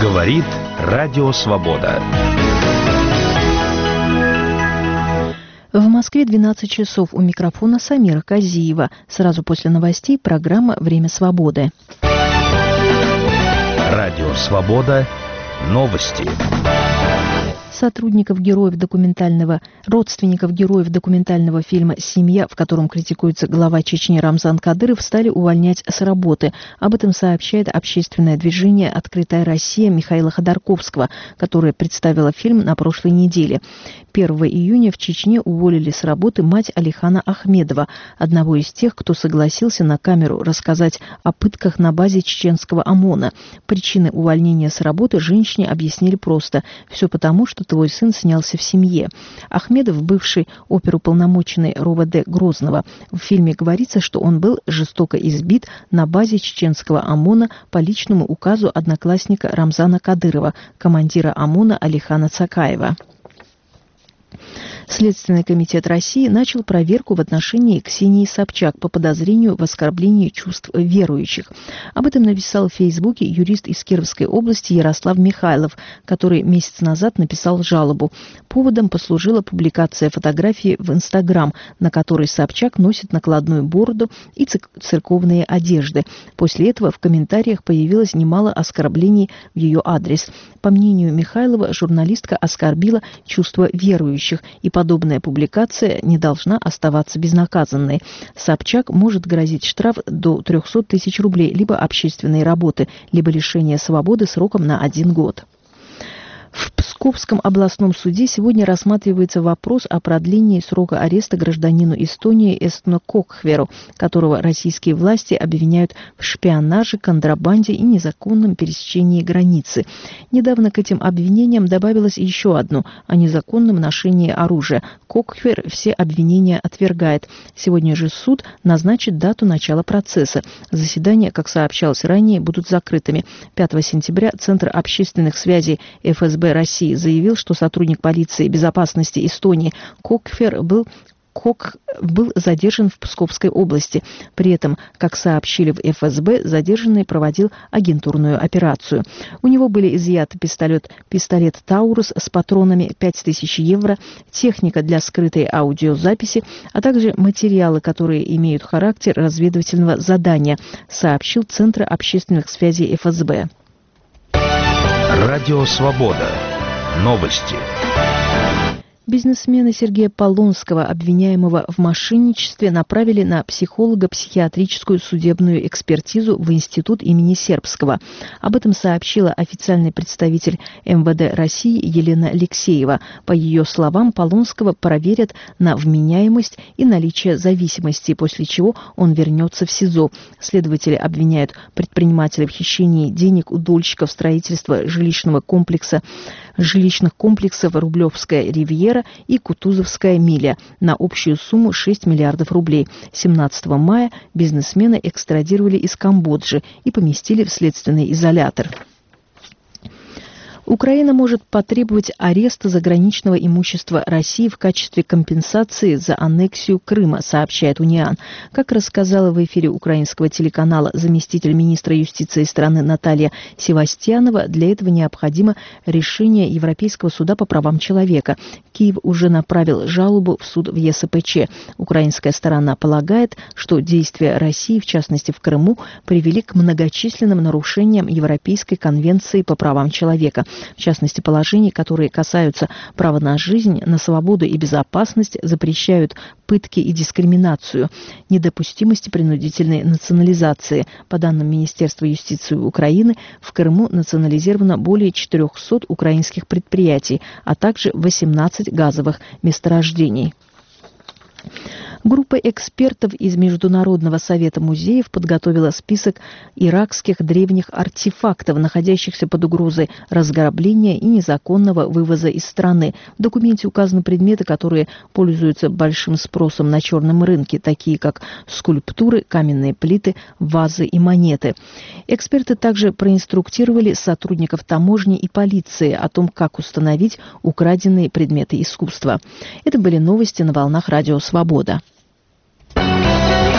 Говорит Радио Свобода. В Москве 12 часов. У микрофона Самира Казиева. Сразу после новостей программа «Время свободы». Радио Свобода. Новости. Родственников героев документального фильма «Семья», в котором критикуется глава Чечни Рамзан Кадыров, стали увольнять с работы. Об этом сообщает общественное движение «Открытая Россия» Михаила Ходорковского, которое представило фильм на прошлой неделе. 1 июня в Чечне уволили с работы мать Алихана Ахмедова, одного из тех, кто согласился на камеру рассказать о пытках на базе чеченского ОМОНа. Причины увольнения с работы женщине объяснили просто. Все потому, что твой сын снялся в «Семье». Ахмедов, бывший оперуполномоченный РОВД Грозного. В фильме говорится, что он был жестоко избит на базе чеченского ОМОНа по личному указу одноклассника Рамзана Кадырова, командира ОМОНа Алихана Цакаева. Следственный комитет России начал проверку в отношении Ксении Собчак по подозрению в оскорблении чувств верующих. Об этом написал в Фейсбуке юрист из Кировской области Ярослав Михайлов, который месяц назад написал жалобу. Поводом послужила публикация фотографии в Инстаграм, на которой Собчак носит накладную бороду и церковные одежды. После этого в комментариях появилось немало оскорблений в ее адрес. По мнению Михайлова, журналистка оскорбила чувства верующих, и подобная публикация не должна оставаться безнаказанной. Собчак может грозить штраф до 300 тысяч рублей, либо общественные работы, либо лишение свободы сроком на 1 год. В Псковском областном суде сегодня рассматривается вопрос о продлении срока ареста гражданину Эстонии Эстно Кокхверу, которого российские власти обвиняют в шпионаже, контрабанде и незаконном пересечении границы. Недавно к этим обвинениям добавилось еще одно – о незаконном ношении оружия. Кокхвер все обвинения отвергает. Сегодня же суд назначит дату начала процесса. Заседания, как сообщалось ранее, будут закрытыми. 5 сентября Центр общественных связей ФСБ России заявил, что сотрудник полиции безопасности Эстонии Кокхвер был задержан в Псковской области. При этом, как сообщили в ФСБ, задержанный проводил агентурную операцию. У него были изъяты пистолет «Таурус» с патронами, 5000 евро, техника для скрытой аудиозаписи, а также материалы, которые имеют характер разведывательного задания, сообщил Центр общественных связей ФСБ. Радио Свобода. Новости. Бизнесмена Сергея Полонского, обвиняемого в мошенничестве, направили на психолого-психиатрическую судебную экспертизу в Институт имени Сербского. Об этом сообщила официальный представитель МВД России Елена Алексеева. По ее словам, Полонского проверят на вменяемость и наличие зависимости, после чего он вернется в СИЗО. Следователи обвиняют предпринимателя в хищении денег у дольщиков строительства жилищных комплексов Рублевская ривьера и Кутузовская миля на общую сумму 6 миллиардов рублей. 17 мая бизнесмена экстрадировали из Камбоджи и поместили в следственный изолятор. Украина может потребовать ареста заграничного имущества России в качестве компенсации за аннексию Крыма, сообщает Униан. Как рассказала в эфире украинского телеканала заместитель министра юстиции страны Наталья Севастьянова, для этого необходимо решение Европейского суда по правам человека. Киев уже направил жалобу в суд в ЕСПЧ. Украинская сторона полагает, что действия России, в частности в Крыму, привели к многочисленным нарушениям Европейской конвенции по правам человека. В частности, положений, которые касаются права на жизнь, на свободу и безопасность, запрещают пытки и дискриминацию, недопустимости принудительной национализации. По данным Министерства юстиции Украины, в Крыму национализировано более 400 украинских предприятий, а также 18 газовых месторождений. Группа экспертов из Международного совета музеев подготовила список иракских древних артефактов, находящихся под угрозой разграбления и незаконного вывоза из страны. В документе указаны предметы, которые пользуются большим спросом на черном рынке, такие как скульптуры, каменные плиты, вазы и монеты. Эксперты также проинструктировали сотрудников таможни и полиции о том, как установить украденные предметы искусства. Это были новости на волнах Радио Свобода.